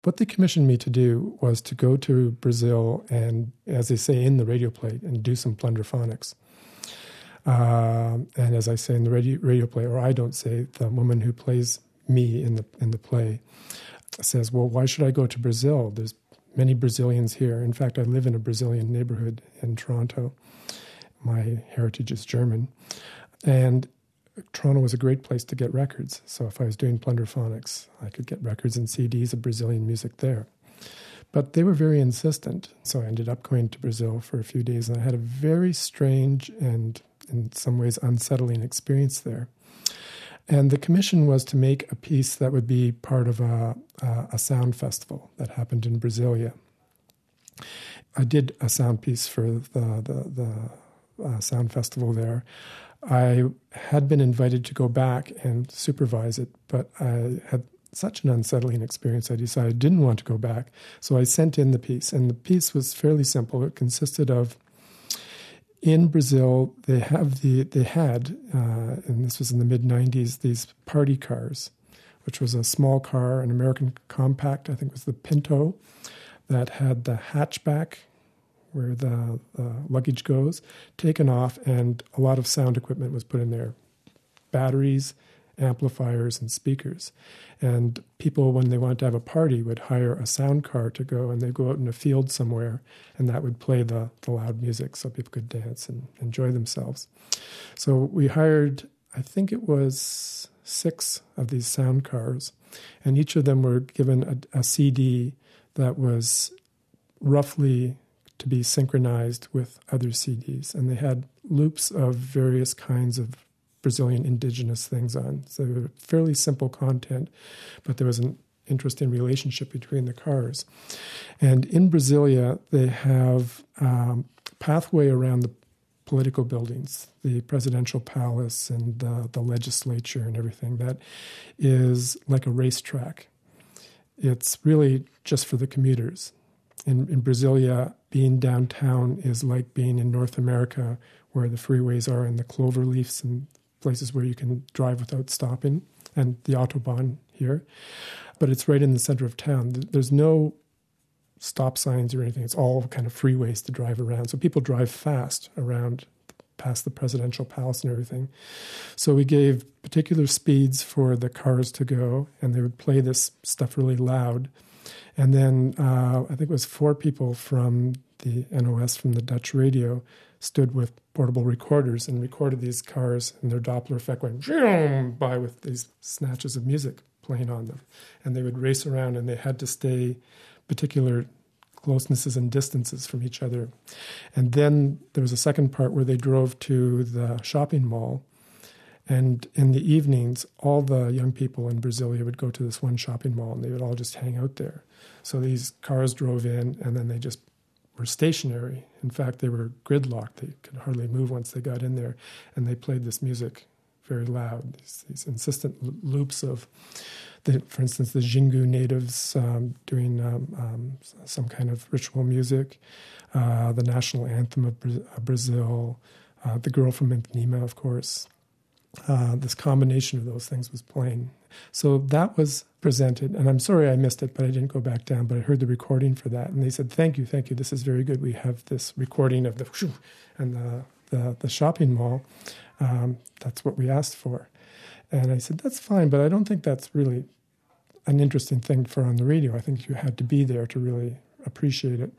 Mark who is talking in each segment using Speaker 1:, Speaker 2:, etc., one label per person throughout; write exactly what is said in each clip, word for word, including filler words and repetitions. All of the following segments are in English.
Speaker 1: What they commissioned me to do was to go to Brazil and, as they say in the radio play, and do some plunderphonics. Um, and as I say in the radio, radio play, or I don't say, the woman who plays me in the in the play says, well, why should I go to Brazil? There's many Brazilians here. In fact, I live in a Brazilian neighborhood in Toronto. My heritage is German. And Toronto was a great place to get records. So if I was doing plunderphonics, I could get records and C Ds of Brazilian music there. But they were very insistent. So I ended up going to Brazil for a few days, and I had a very strange and in some ways unsettling experience there. And the commission was to make a piece that would be part of a, a, a sound festival that happened in Brasilia. I did a sound piece for the, the, the uh, sound festival there. I had been invited to go back and supervise it, but I had such an unsettling experience, I decided I didn't want to go back. So I sent in the piece, and the piece was fairly simple. It consisted of, in Brazil, they have the they had, uh, and this was in the mid nineties, these party cars, which was a small car, an American compact, I think it was the Pinto, that had the hatchback where the uh, luggage goes, taken off, and a lot of sound equipment was put in there. Batteries, amplifiers, and speakers. And people, when they wanted to have a party, would hire a sound car to go, and they'd go out in a field somewhere, and that would play the, the loud music so people could dance and enjoy themselves. So we hired, I think it was six of these sound cars, and each of them were given a, a C D that was roughly to be synchronized with other C Ds. And they had loops of various kinds of Brazilian indigenous things on. So they were fairly simple content, but there was an interesting relationship between the cars. And in Brasilia, they have um, pathway around the political buildings, the presidential palace and the, the legislature and everything. That is like a racetrack. It's really just for the commuters. In, in Brasilia, being downtown is like being in North America, where the freeways are and the clover leaves and places where you can drive without stopping, and the Autobahn here. But it's right in the center of town. There's no stop signs or anything. It's all kind of freeways to drive around. So people drive fast around past the presidential palace and everything. So we gave particular speeds for the cars to go, and they would play this stuff really loud. And then uh, I think it was four people from the N O S, from the Dutch radio, stood with portable recorders and recorded these cars, and their Doppler effect went by with these snatches of music playing on them. And they would race around, and they had to stay particular closenesses and distances from each other. And then there was a second part where they drove to the shopping mall. And in the evenings, all the young people in Brasilia would go to this one shopping mall, and they would all just hang out there. So these cars drove in, and then they just were stationary. In fact, they were gridlocked. They could hardly move once they got in there. And they played this music very loud, these, these insistent l- loops of, the, for instance, the Xingu natives um, doing um, um, some kind of ritual music, uh, the national anthem of Bra- Brazil, uh, the girl from Ipanema, of course. Uh, this combination of those things was playing. So that was presented, and I'm sorry I missed it, but I didn't go back down, but I heard the recording for that, and they said, thank you, thank you, this is very good. We have this recording of the and the, the, the shopping mall. Um, that's what we asked for. And I said, that's fine, but I don't think that's really an interesting thing for on the radio. I think you had to be there to really appreciate it.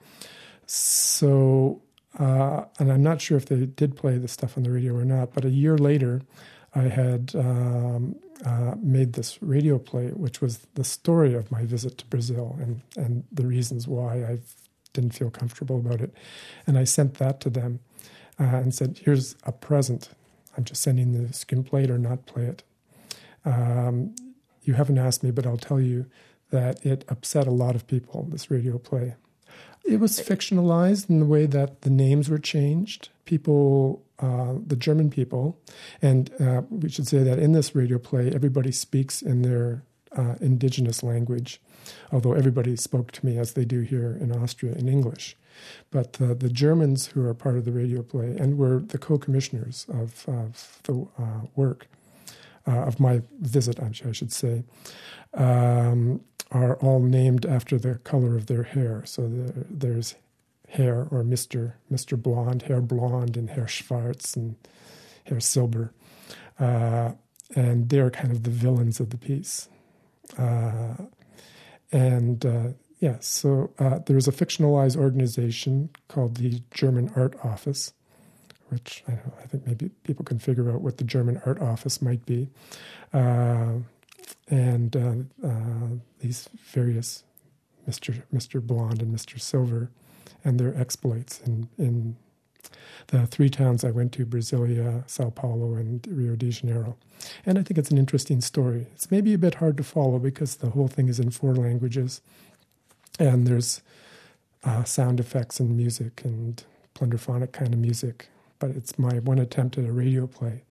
Speaker 1: So, uh, and I'm not sure if they did play the stuff on the radio or not, but a year later, I had um, uh, made this radio play, which was the story of my visit to Brazil and, and the reasons why I didn't feel comfortable about it. And I sent that to them uh, and said, here's a present. I'm just sending this. You can play it or not play it. Um, you haven't asked me, but I'll tell you that it upset a lot of people, this radio play. It was fictionalized in the way that the names were changed. People, uh, the German people, and uh, we should say that in this radio play, everybody speaks in their uh, indigenous language, although everybody spoke to me, as they do here in Austria, in English. But uh, the Germans who are part of the radio play and were the co-commissioners of, of the uh, work, uh, of my visit, I should say, um, are all named after the color of their hair. So the, there's Herr or Mister Mister Blonde, Herr Blonde, and Herr Schwarz and Herr Silber. Uh, and they're kind of the villains of the piece. Uh, and uh, yeah, so uh, there's a fictionalized organization called the German Art Office, which I, don't know, I think maybe people can figure out what the German Art Office might be. Uh, and uh, uh, these various Mister Mister Blonde and Mister Silver and their exploits in, in the three towns I went to, Brasilia, Sao Paulo, and Rio de Janeiro. And I think it's an interesting story. It's maybe a bit hard to follow because the whole thing is in four languages, and there's uh, sound effects and music and plunderphonic kind of music. But it's my one attempt at a radio play.